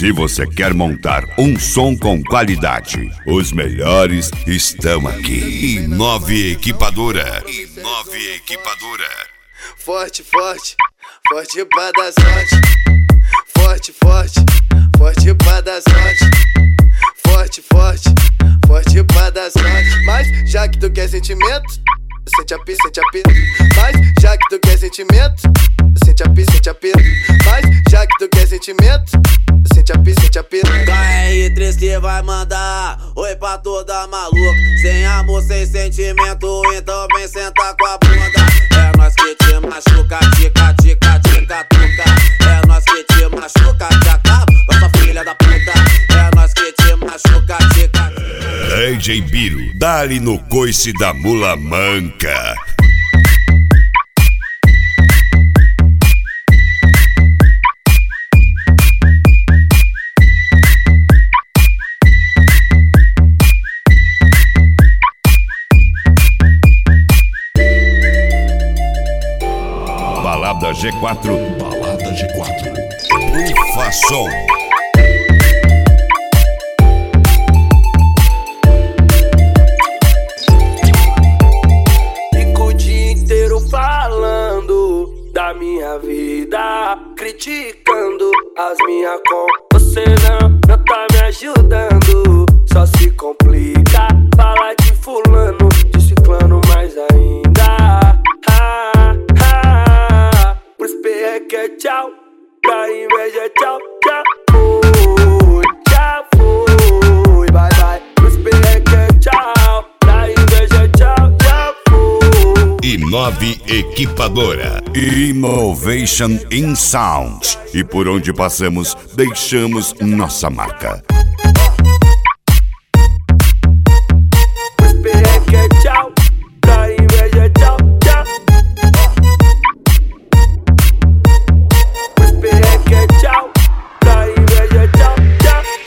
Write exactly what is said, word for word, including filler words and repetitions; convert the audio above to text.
Se você quer montar um som com qualidade, os melhores estão aqui. Inove Equipadora. Inove Equipadora. Forte, forte, forte pra dar sorte. Forte, forte, forte pra dar sorte. Forte, forte, forte pra dar sorte. Mas já que tu quer sentimento, sente a pista, sente a pista. Mas já que tu quer sentimento, sente a pista, sente a pista. Mas já que tu quer sentimento, sente a pista, sente a pista. K R três que vai mandar oi pra toda maluca. Sem amor, sem sentimento, então vem sentar com a bunda. É nós que te machuca, tica, tica, tica, tuca. É nós que te machuca, te acaba, nossa filha da puta. É nós que te machuca, tica. D J Biro, dá-lhe no coice da mula manca. Balada G quatro. Balada G quatro. Ufa som. Fico o dia inteiro falando da minha vida, criticando as minhas com. Você não, não tá me ajudando, só se complica. Fala de fulano, de ciclano mais ainda. Ah, ah, pros P é que é tchau, pra inveja é tchau, tchau. Fui, tchau, fui, bye bye. Pros P é que é tchau, pra inveja é tchau, tchau, fui. Inove Equipadora. Innovation in Sound. E por onde passamos, deixamos nossa marca.